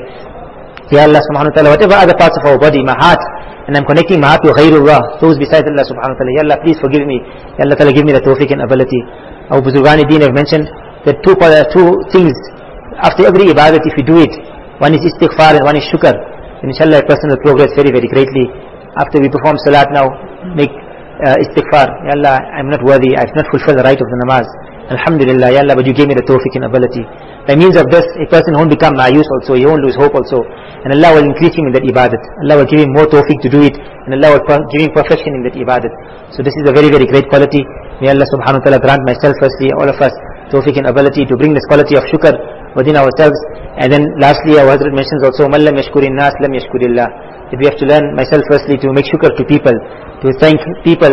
Ya Allah subhanahu wa ta'ala, whatever other parts of our body, my heart, and I'm connecting my heart to ghairullah, those besides Allah subhanahu wa ta'ala, Ya Allah, please forgive me, Ya Allah ta'ala, give me the tawfiq and ability. Our Buzurgani Deen have mentioned that two things, after every ibadat, if you do it, one is istighfar and one is shukr, then inshallah a person will progress very, very greatly. After we perform salat now, make istighfar, Ya Allah, I'm not worthy, I've not fulfilled the right of the namaz. Alhamdulillah, Ya Allah, but you gave me the tawfiq and ability. By means of this, a person won't become ma'ayus also, he won't lose hope also, and Allah will increase him in that ibadat. Allah will give him more tawfiq to do it, and Allah will give him perfection in that ibadat. So this is a very, very great quality. May Allah subhanahu wa ta'ala grant myself firstly, all of us, tawfiq and ability to bring this quality of shukr within ourselves. And then lastly, our Hazrat mentions also, man lam yashkurin nas lam yashkurillah, that we have to learn, myself firstly, to make shukr to people, to thank people,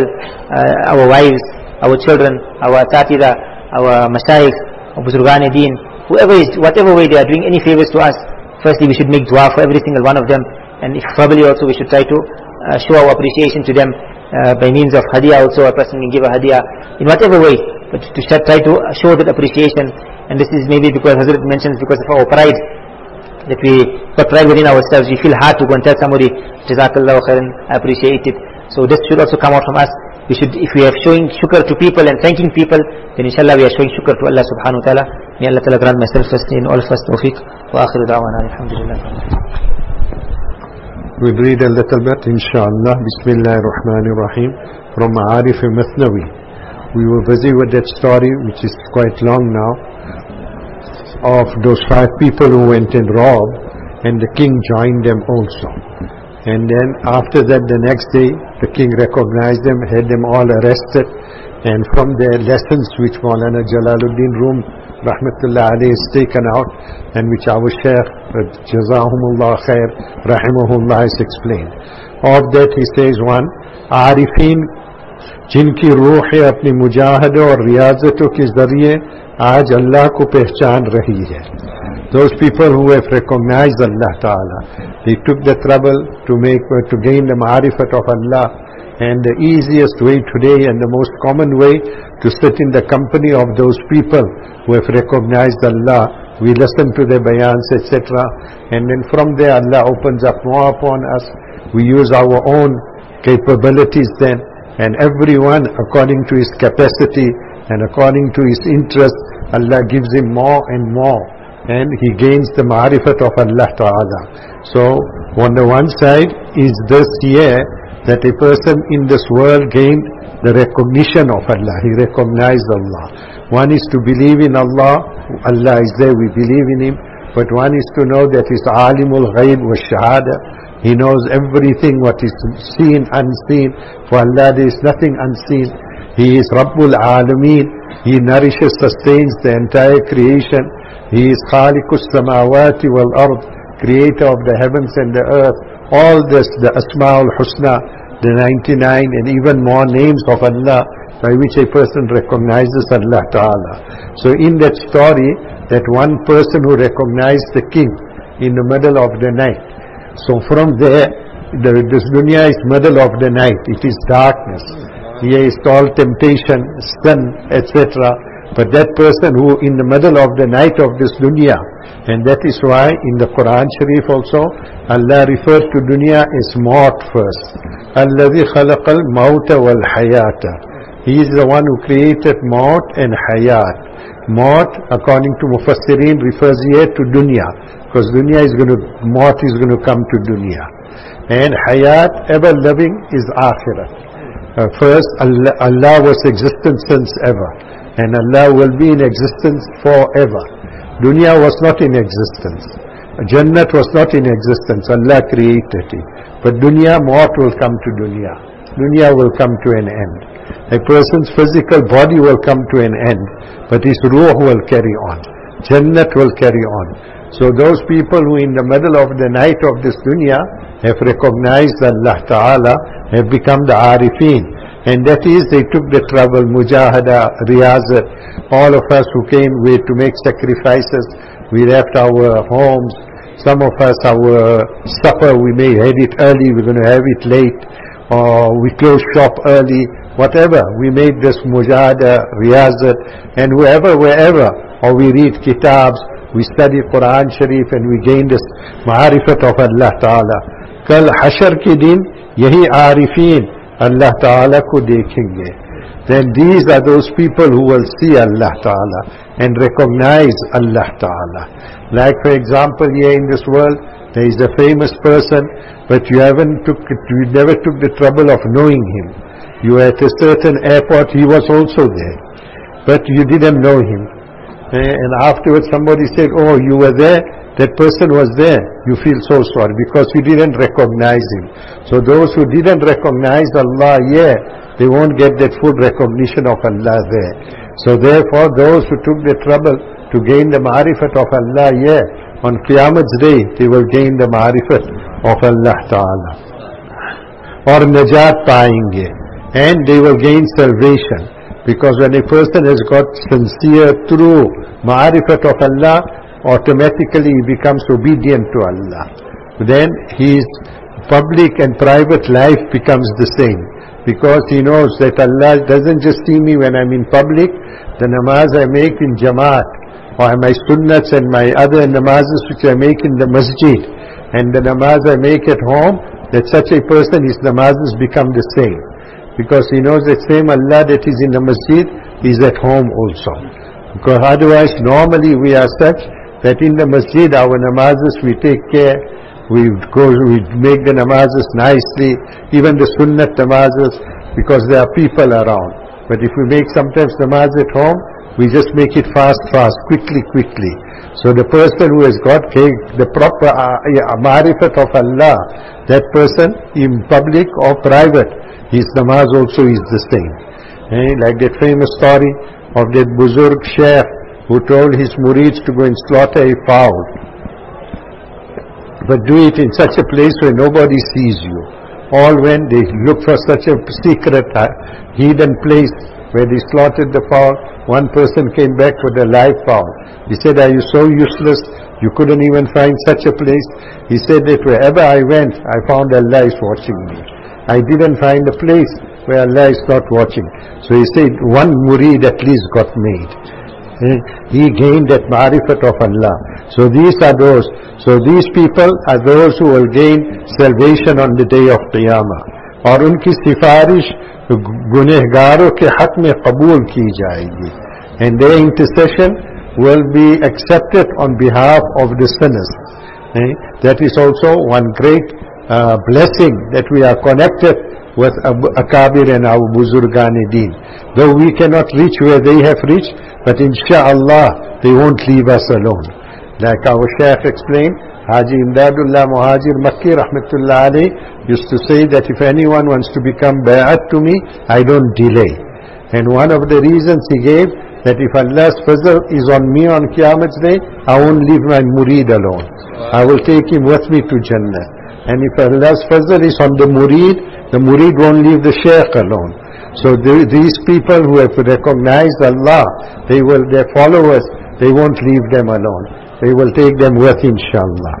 our wives, our children, our tatida, our mashayikh, our Buzurgani Deen, whoever is, whatever way they are doing any favors to us, firstly we should make dua for every single one of them, and if probably also we should try to show our appreciation to them by means of hadiah also. A person can give a hadiah in whatever way, but to try to show that appreciation. And this is maybe because Hazrat mentions, because of our pride, that we got pride within ourselves, we feel hard to go and tell somebody Jazakallahu khairan, I appreciate it. So this should also come out from us. We should, if we are showing shukr to people and thanking people, then inshallah we are showing shukr to Allah subhanahu wa ta'ala. May Allah ta'ala grant myself firstly and all of us tawfiq. Wa akhiru da'wana alhamdulillah. We read a little bit, inshallah. Bismillahir Rahmanir Rahim, from Ma'arif Mathnawi. We were busy with that story, which is quite long now, of those 5 people who went and robbed, and the king joined them also. And then after that, the next day, the king recognized them, had them all arrested, and from their lessons which Maulana Jalaluddin Rum rahmatullah alayhi is taken out, and which our Shaykh Jazahumullah Khair rahimahullah has explained. Of that he says, 1, Arifin जिनकी रूह अपनी मुजाहदों और रियाजतों के जरिए आज अल्लाह को पहचान रही है. Those people who have recognized Allah Ta'ala, they took the trouble to gain the ma'arifat of Allah, and the easiest way today and the most common way to sit in the company of those people who have recognized Allah. We listen to their bayans, etc., and then from there Allah opens up more upon us. We use our own capabilities then, and everyone according to his capacity and according to his interest Allah gives him more and more, and he gains the ma'rifat of Allah Ta'ala. So on the one side is this here, that a person in this world gained the recognition of Allah. He recognized Allah. One is to believe in Allah. Allah is there, we believe in Him. But one is to know that He's Alimul Ghaib wa Shahada. He knows everything what is seen, unseen. For Allah there is nothing unseen. He is Rabbul Alameen. He nourishes, sustains the entire creation. He is Khaliqus Samawati wal Ard, creator of the heavens and the earth. All this, the Asma'ul Husna, the 99 and even more names of Allah by which a person recognizes Allah Ta'ala. So in that story, that one person who recognized the king in the middle of the night. So from there, this dunya is middle of the night. It is darkness. Here is all temptation, sun, etc. But that person who in the middle of the night of this dunya, and that is why in the Quran Sharif also, Allah referred to dunya as maut first. Alladhi khalaqal mauta wal hayata. He is the one who created maut and hayat. Maut, according to Mufassirin, refers here to dunya, because dunya is maut is going to come to dunya. And hayat, ever living, is akhirah. First, Allah was existent since ever, and Allah will be in existence forever. Dunya was not in existence. Jannat was not in existence. Allah created it. But dunya, maut will come to dunya. Dunya will come to an end. A person's physical body will come to an end, but his ruh will carry on. Jannat will carry on. So those people who in the middle of the night of this dunya have recognized Allah Ta'ala, have become the Arifin. And that is, they took the trouble, mujahada, riyazat. All of us who came we to make sacrifices, we left our homes. Some of us, our supper, we may had it early, we're going to have it late. Or we closed shop early. Whatever, we made this mujahada, riyazat. And wherever, or we read kitabs, we study Quran Sharif, and we gain this ma'arifat of Allah Ta'ala. Kal hashar ki din, yahi arifin, Allah Ta'ala ko dekhenge. Then these are those people who will see Allah Ta'ala and recognize Allah Ta'ala. Like for example, here in this world, there is a famous person, but you never took the trouble of knowing him. You were at a certain airport, he was also there, but you didn't know him. And afterwards somebody said, oh, you were there, that person was there. You feel so sorry because you didn't recognize him. So those who didn't recognize Allah here, they won't get that full recognition of Allah there. So therefore those who took the trouble to gain the ma'rifat of Allah here, on Qiyamah's day, they will gain the ma'rifat of Allah Ta'ala. Or najat payenge. And they will gain salvation. Because when a person has got sincere, true ma'rifat of Allah, automatically he becomes obedient to Allah. Then his public and private life becomes the same. Because he knows that Allah doesn't just see me when I'm in public. The namaz I make in Jamaat, or my sunnats and my other namazes which I make in the masjid, and the namaz I make at home, that such a person, his namazes become the same. Because he knows that same Allah that is in the masjid is at home also. Because otherwise normally we are such that in the masjid our namazes we take care, we make the namazes nicely, even the sunnat namazes, because there are people around. But if we make sometimes namaz at home, we just make it fast, quickly. So the person who has got the proper ma'rifat of Allah, that person in public or private, his namaz also is the same. Like that famous story of that Buzurg Sheikh who told his murids to go and slaughter a fowl. But do it in such a place where nobody sees you. All when they look for such a secret, hidden place where they slaughtered the fowl, one person came back with a live fowl. He said, are you so useless? You couldn't even find such a place? He said that wherever I went, I found Allah is watching me. I didn't find a place where Allah is not watching. So he said, one murid at least got made. He gained that ma'rifat of Allah. So these are those. So these people are those who will gain salvation on the day of Qiyamah. और उनकी सिफारिश गुनहगारों के हक में कबूल की जाएगी. and their intercession will be accepted on behalf of the sinners. That is also one great blessing, that we are connected with Akabir and our Buzurgan-e-Din. Though we cannot reach where they have reached, but insha'Allah they won't leave us alone. Like our Shaykh explained, Haji Imdadullah Muhajir Makki Rahmatullah alayh used to say that if anyone wants to become bay'at to me, I don't delay. And one of the reasons he gave, that if Allah's fazl is on me on Qiyamah's day, I won't leave my murid alone. I will take him with me to Jannah. And if Allah's fazl is on the murid won't leave the Shaykh alone. So these people who have recognized Allah, their followers, they won't leave them alone. They will take them with, inshallah.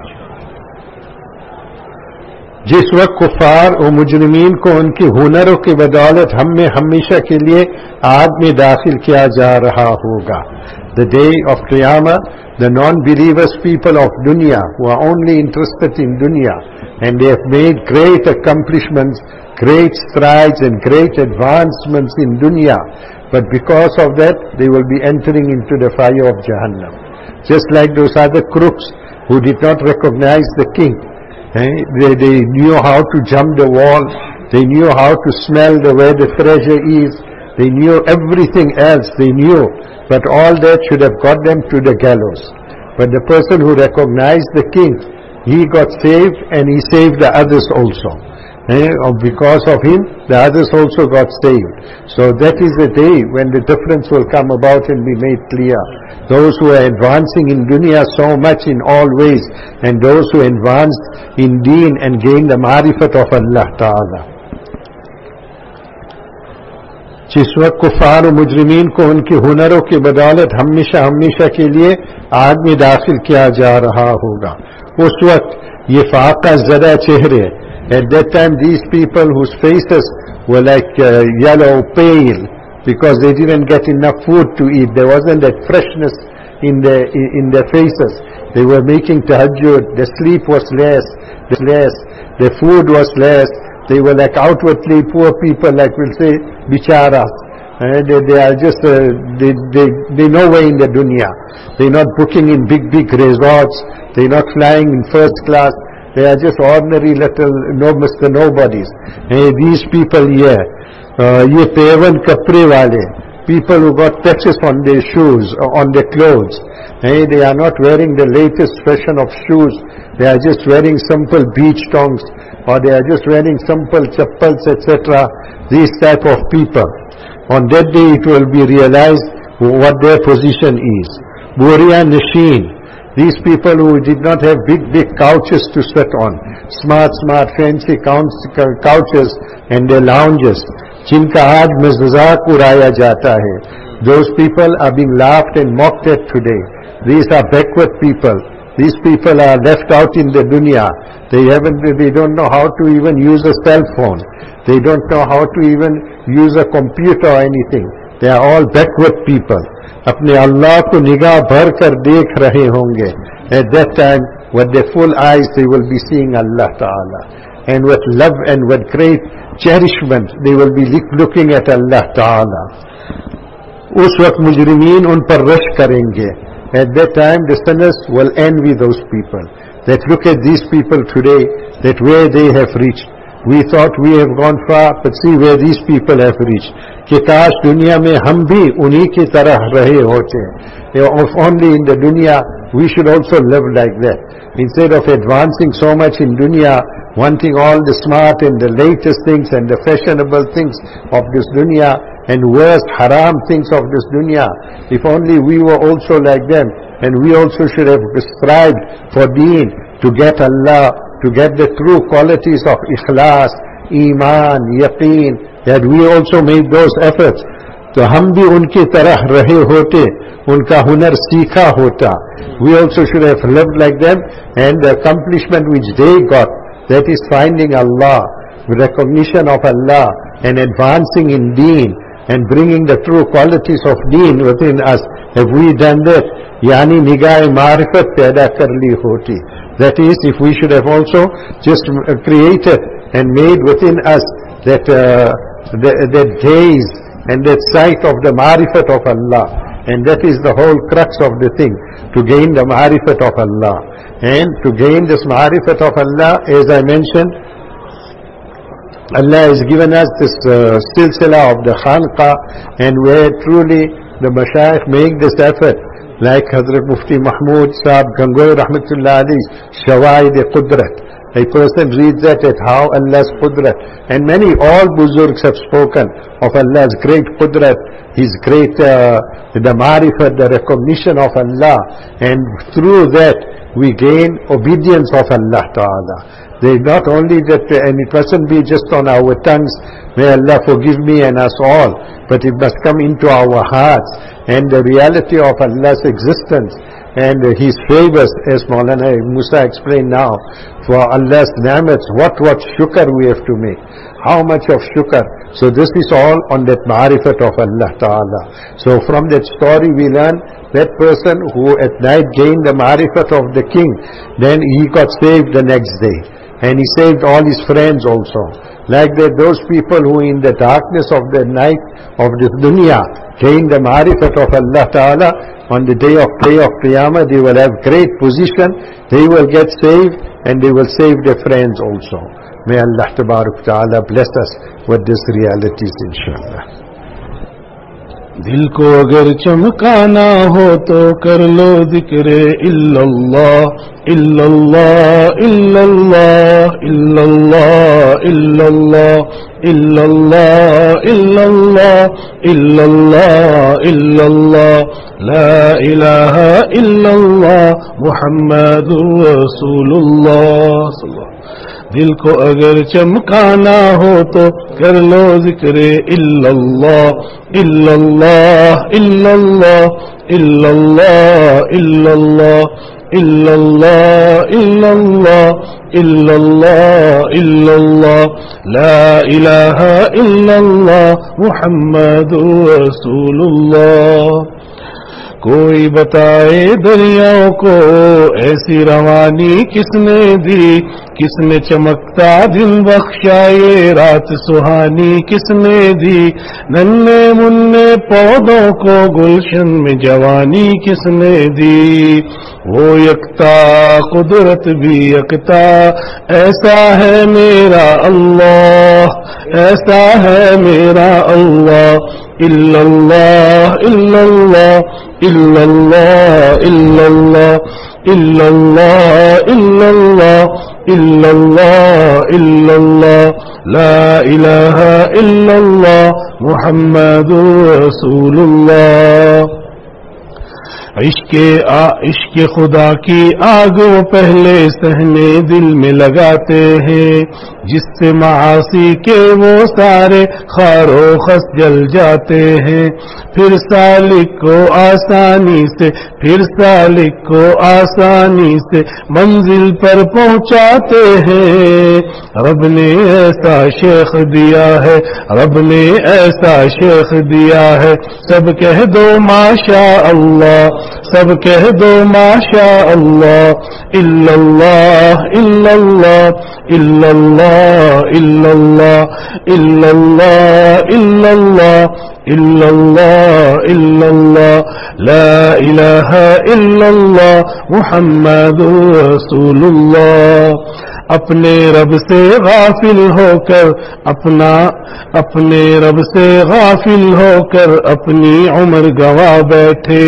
जिस वक्त कुफार और मुजरिमीन को उनकी हुनरों की बदौलत हम में हमेशा के लिए आग में दाखिल किया जा रहा होगा. The day of Qiyamah, the non-believers people of dunya, who are only interested in dunya, and they have made great accomplishments, great strides and great advancements in dunya, but because of that they will be entering into the fire of Jahannam. Just like those other crooks who did not recognize the king. They knew how to jump the wall, they knew how to smell where the treasure is, they knew everything else, they knew, but all that should have got them to the gallows. But the person who recognized the king, he got saved and he saved the others also. Because of him, the others also got saved. So that is the day when the difference will come about and be made clear. Those who are advancing in dunya so much in all ways, and those who advanced in deen and gained the ma'rifat of Allah Ta'ala. जिस वक्त कुफार और मुजरिमीन को उनके हुनरों की बदौलत हमेशा हमेशा के लिए आग में दाखिल किया जा रहा होगा, उस वक्त ये फाका ज़दा चेहरे, at that time these people whose faces were like yellow, pale, because they didn't get enough food to eat, there wasn't that freshness in their faces. They were making tahajjud, their sleep was less, their food was less. They were like outwardly poor people, like we'll say, bicharas. They are just, they nowhere in the dunya. They're not booking in big resorts. They're not flying in first class. They are just ordinary little Mr. Nobodies. These people here, ye pevan kapre wale, people who got patches on their shoes, on their clothes. They are not wearing the latest fashion of shoes. They are just wearing simple beach tongs, or they are just wearing simple chappals, etc. These type of people. On that day it will be realized what their position is. Buriya Nashin, these people who did not have big couches to sit on, smart fancy couches and their lounges, जिनका आज मज़ाक उड़ाया जाता है. Those people are being laughed and mocked at today. These are backward people. These people are left out in the dunya. They don't know how to even use a cell phone. They don't know how to even use a computer or anything. They are all backward people. अपने अल्लाह को निगाह भर कर देख रहे होंगे. At that time, with their full eyes, they will be seeing Allah Ta'ala. And with love and with great cherishment, they will be looking at Allah Ta'ala. उस वक्त मुजरिमीन उन पर रश करेंगे. At that time, the sinners will envy those people. That look at these people today, that where they have reached. We thought we have gone far, but see where these people have reached. कि काश दुनिया में हम भी उन्हीं की तरह रहे होते. If only in the dunya we should also live like that. Instead of advancing so much in dunya, wanting all the smart and the latest things and the fashionable things of this dunya and worst haram things of this dunya, if only we were also like them, and we also should have strived for deen, to get Allah, to get the true qualities of ikhlas, iman, yaqeen, that we also made those efforts. तो हम भी उनकी तरह रहे होते, उनका हुनर सीखा होता. We also should have lived like them, and the accomplishment which they got, that is finding Allah, recognition of Allah, and advancing in deen, and bringing the true qualities of deen within us. Have we done that? Yani nigahe ma'rifat paida kar li hoti. That is, if we should have also just created and made within us that gaze and that sight of the ma'rifat of Allah, And that is the whole crux of the thing, to gain the ma'rifat of Allah. And to gain this ma'rifat of Allah, as I mentioned, Allah has given us this silsila of the Khanqa, and where truly the Mashayikh make this effort, like Hazrat Mufti Mahmud Sahib Gangohi Rahmatullah Ali, Shawaid-e-Qudrat. A person reads that at how Allah's Qudrat, and many, all Buzurgs have spoken of Allah's great Qudrat, His great, the Ma'rifat, the recognition of Allah, and through that we gain obedience of Allah Ta'ala. They not only that, and it mustn't be just on our tongues, may Allah forgive me and us all, but it must come into our hearts, and the reality of Allah's existence, and His favors, as Maulana Musa explained now, for Allah's ni'mats, what shukr we have to make, how much of shukr. So this is all on that ma'rifat of Allah Ta'ala. So from that story we learn, that person who at night gained the ma'rifat of the king, then he got saved the next day, and he saved all his friends also. Like that, those people who in the darkness of the night of this dunya gain the ma'rifat of Allah Ta'ala, on the day of Qiyamah they will have great position, they will get saved, and they will save their friends also. May Allah Ta'ala bless us with these realities, inshallah. دل کو اگر چمکانا ہو تو کر لو ذکر اللہ اللہ اللہ اللہ اللہ اللہ اللہ اللہ اللہ لا الہ الا اللہ محمد رسول اللہ صلی اللہ. دل کو اگر چمکانا ہو تو کر لو ذکر اللہ اللہ اللہ اللہ اللہ اللہ اللہ اللہ اللہ لا الہ الا اللہ محمد رسول اللہ. کوئی بتائے دریاؤں کو ایسی روانی کس نے دی, کس نے چمکتا دل بخشا یہ رات سہانی کس نے دی, ننھے منھے پودوں کو گلشن میں جوانی کس نے دی. وہ یکتا قدرت بھی یکتا, ایسا ہے میرا اللہ, ایسا ہے میرا اللہ. الا اللہ الا اللہ الا اللہ الا اللہ الا اللہ الا اللہ الا اللہ الا اللہ لا الہ الا اللہ محمد رسول اللہ. عشق خدا کی آگ وہ پہلے سہنے دل میں لگاتے ہیں, جس سے معاصی کے وہ سارے خار و خس جل جاتے ہیں. پھر سالک کو آسانی سے, پھر سالک کو آسانی سے منزل پر پہنچاتے ہیں. رب نے ایسا شیخ دیا ہے, رب نے ایسا شیخ دیا ہے, سب کہہ دو ماشاء اللہ, سب کہہ دو ماشاء اللہ. الا اللہ الا اللہ الا اللہ الا اللہ الا اللہ الا اللہ الا اللہ الا اللہ لا الہ الا اللہ محمد رسول اللہ. اپنے رب سے غافل ہو کر اپنے رب سے غافل ہو کر اپنی عمر گوا بیٹھے.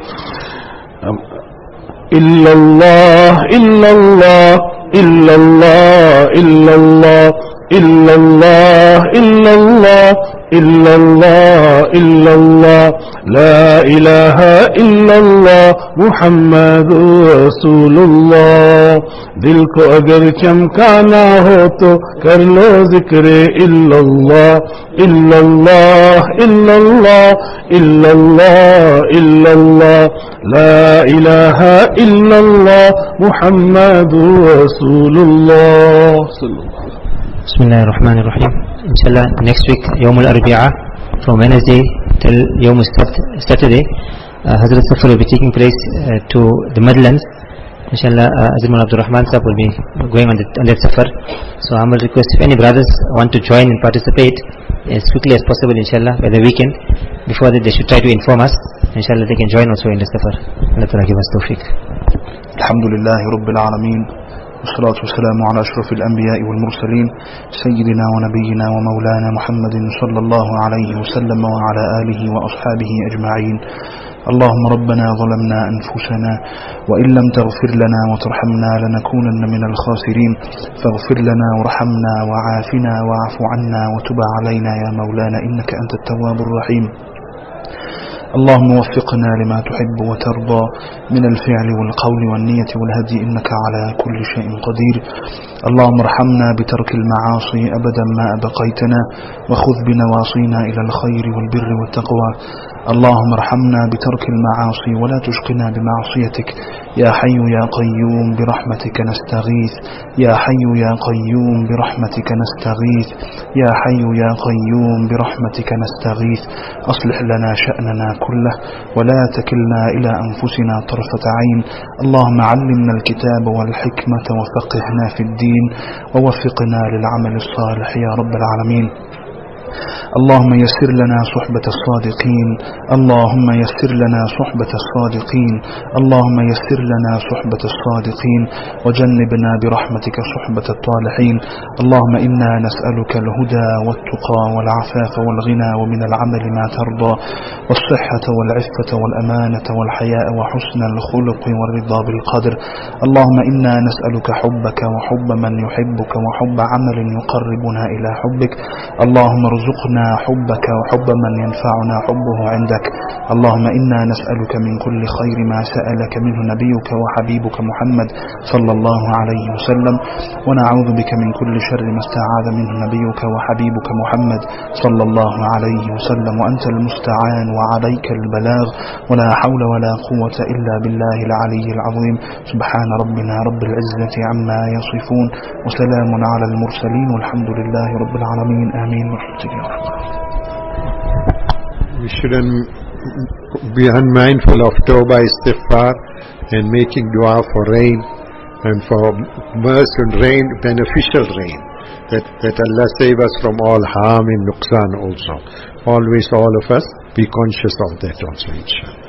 الا اللہ الا اللہ الا اللہ الا اللہ الا اللہ الا اللہ الا اللہ الا اللہ لا الہ الا اللہ محمد رسول اللہ. دل کو اگر چمکانا ہو تو کر لو ذکر الا اللہ الا اللہ الا اللہ الا اللہ الا اللہ لا الہ الا اللہ محمد رسول اللہ. Bismillah ar-Rahman ar-Rahim. Inshallah, next week, Yawm al-Arbi'ah, from Wednesday till Yawm al-Saturday, Hazrat Safar will be taking place to the Midlands. Inshallah, Azimul Abdul Rahman Sahib will be going on that Safar. So I will request if any brothers want to join and participate as quickly as possible, inshallah, by the weekend. Before that, they should try to inform us. inshallah they can join also in the safar. Allah Ta'ala give us tawfiq. Alhamdulillah Rabbil Alameen. والصلاة والسلام على أشرف الأنبياء والمرسلين سيدنا ونبينا ومولانا محمد صلى الله عليه وسلم وعلى آله وأصحابه أجمعين. اللهم ربنا ظلمنا أنفسنا وإن لم تغفر لنا وترحمنا لنكونن من الخاسرين فاغفر لنا وارحمنا وعافنا واعف عنا وتب علينا يا مولانا إنك أنت التواب الرحيم. اللهم وفقنا لما تحب وترضى من الفعل والقول والنية والهدي إنك على كل شيء قدير. اللهم ارحمنا بترك المعاصي أبدا ما أبقيتنا وخذ بنواصينا إلى الخير والبر والتقوى. اللهم ارحمنا بترك المعاصي ولا تشقنا بمعصيتك. يا حي يا قيوم برحمتك نستغيث. يا حي يا قيوم برحمتك نستغيث. يا حي يا قيوم برحمتك نستغيث. أصلح لنا شأننا كله ولا تكلنا إلى أنفسنا طرفة عين. اللهم علمنا الكتاب والحكمة وفقهنا في الدين ووفقنا للعمل الصالح يا رب العالمين. اللهم يسر لنا صحبة الصادقين. اللهم يسر لنا صحبة الصادقين. اللهم يسر لنا صحبة الصادقين وجنبنا برحمتك صحبة الطالحين. اللهم إنا نسألك الهدى والتقى والعفاف والغنى ومن العمل ما ترضى والصحة والعفة والأمانة والحياء وحسن الخلق والرضا بالقدر. اللهم إنا نسألك حبك وحب من يحبك وحب عمل يقربنا إلى حبك. اللهم ارزقنا حبك وحب من ينفعنا حبه عندك. اللهم إنا نسألك من كل خير ما سألك منه نبيك وحبيبك محمد صلى الله عليه وسلم ونعوذ بك من كل شر ما استعاذ منه نبيك وحبيبك محمد صلى الله عليه وسلم وأنت المستعان وعليك البلاغ ولا حول ولا قوة إلا بالله العلي العظيم. سبحان ربنا رب العزة عما يصفون وسلام على المرسلين والحمد لله رب العالمين. آمين. We shouldn't be unmindful of Tawbah Istighfar and making dua for rain and for merciful rain, beneficial rain, that Allah save us from all harm and nuqsan also. Always all of us be conscious of that also, inshallah.